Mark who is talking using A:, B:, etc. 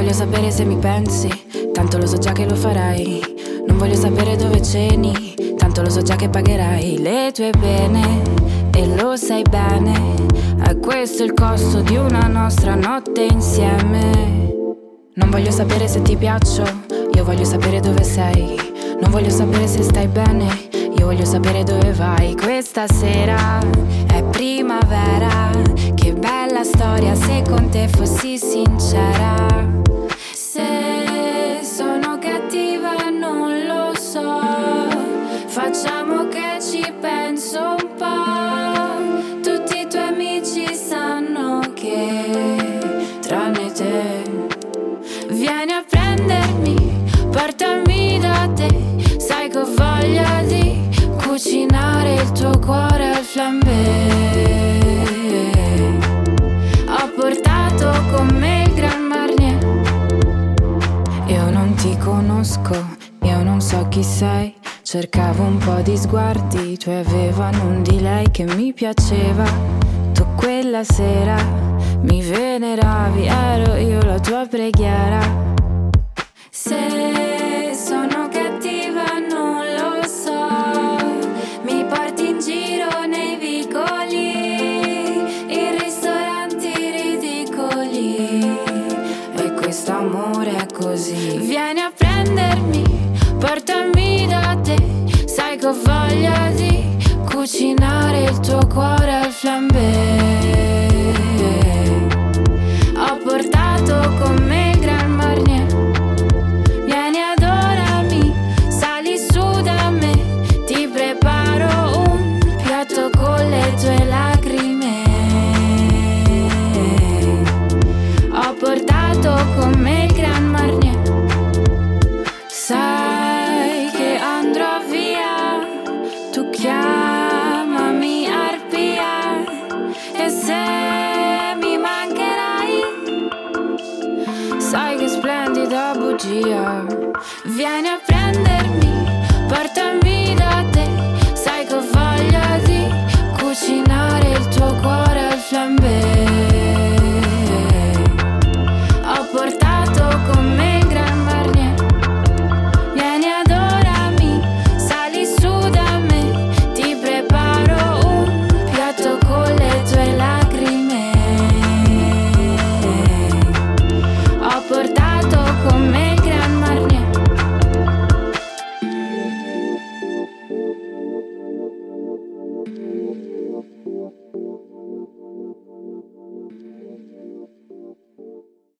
A: voglio sapere se mi pensi, tanto lo so già che lo farai. Non voglio sapere dove ceni, tanto lo so già che pagherai le tue pene. E lo sai bene, è questo il costo di una nostra notte insieme. Non voglio sapere se ti piaccio, io voglio sapere dove sei. Non voglio sapere se stai bene, io voglio sapere dove vai. Questa sera è primavera, che bella storia se con te fossi sincera. Se sono cattiva non lo so, facciamo che ci penso un po'. Tutti i tuoi amici sanno che, tranne te, vieni a prendermi, portami da te. Sai che ho voglia di cucinare il tuo cuore al flambé. Ho portato con me il Grand Marnier. Io non ti conosco, io non so chi sei. Cercavo un po' di sguardi, tu avevano un di lei che mi piaceva. Tu quella sera mi veneravi, ero io la tua preghiera. Se sono cattiva non lo so, mi porti in giro nei vicoli, in ristoranti ridicoli, e questo amore è così. Vieni a prendermi, portami da te. Sai che ho voglia di cucinare il tuo cuore al flambé. Ho portato con me il Grand Marnier. Vieni, adorami, sali su da me. Ti preparo un piatto con le tue lacrime. Ho portato con me il Grand Marnier. Sai che andrò via, tu chiamami arpia, e se mi mancherai, sai che splendida bugia. Vieni a prendere